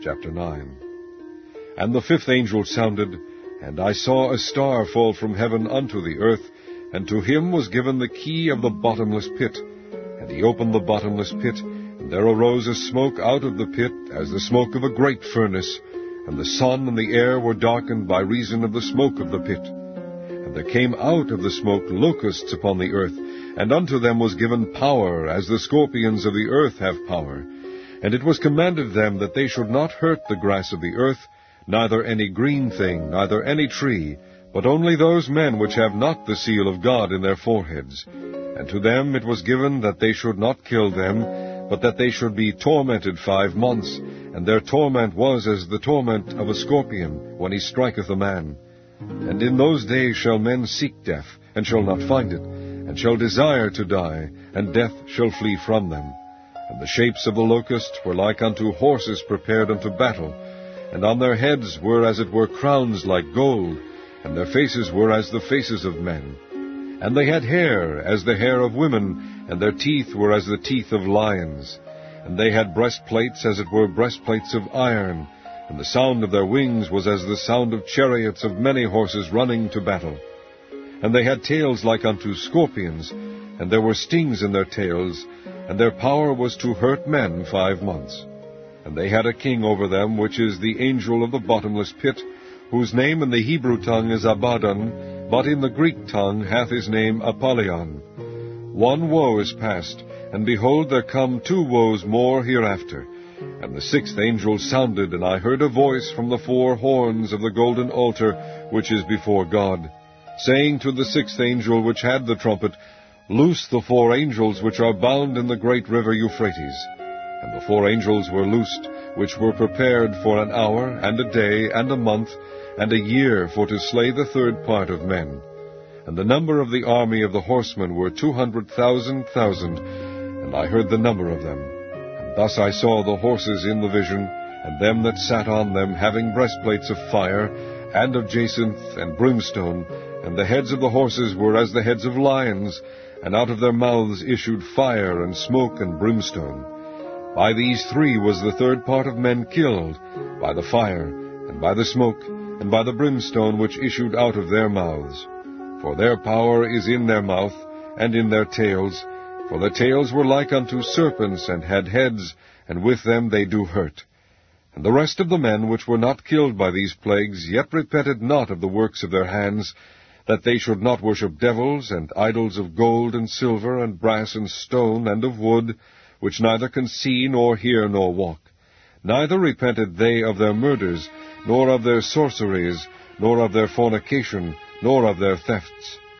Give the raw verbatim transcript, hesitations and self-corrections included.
Chapter nine. And the fifth angel sounded, and I saw a star fall from heaven unto the earth, and to him was given the key of the bottomless pit. And he opened the bottomless pit, and there arose a smoke out of the pit, as the smoke of a great furnace, and the sun and the air were darkened by reason of the smoke of the pit. And there came out of the smoke locusts upon the earth, and unto them was given power, as the scorpions of the earth have power. And it was commanded them that they should not hurt the grass of the earth, neither any green thing, neither any tree, but only those men which have not the seal of God in their foreheads. And to them it was given that they should not kill them, but that they should be tormented five months, and their torment was as the torment of a scorpion, when he striketh a man. And in those days shall men seek death, and shall not find it, and shall desire to die, and death shall flee from them. And the shapes of the locusts were like unto horses prepared unto battle, and on their heads were as it were crowns like gold, and their faces were as the faces of men. And they had hair as the hair of women, and their teeth were as the teeth of lions. And they had breastplates as it were breastplates of iron, and the sound of their wings was as the sound of chariots of many horses running to battle. And they had tails like unto scorpions, and there were stings in their tails, and their power was to hurt men five months. And they had a king over them, which is the angel of the bottomless pit, whose name in the Hebrew tongue is Abaddon, but in the Greek tongue hath his name Apollyon. One woe is past, and behold, there come two woes more hereafter. And the sixth angel sounded, and I heard a voice from the four horns of the golden altar which is before God, saying to the sixth angel which had the trumpet, Loose the four angels which are bound in the great river Euphrates. And the four angels were loosed, which were prepared for an hour, and a day, and a month, and a year, for to slay the third part of men. And the number of the army of the horsemen were two hundred thousand thousand, and I heard the number of them. And thus I saw the horses in the vision, and them that sat on them, having breastplates of fire, and of jacinth, and brimstone, and the heads of the horses were as the heads of lions, and out of their mouths issued fire, and smoke, and brimstone. By these three was the third part of men killed, by the fire, and by the smoke, and by the brimstone which issued out of their mouths. For their power is in their mouth, and in their tails, for their tails were like unto serpents, and had heads, and with them they do hurt. And the rest of the men which were not killed by these plagues yet repented not of the works of their hands, that they should not worship devils, and idols of gold, and silver, and brass, and stone, and of wood, which neither can see, nor hear, nor walk. Neither repented they of their murders, nor of their sorceries, nor of their fornication, nor of their thefts.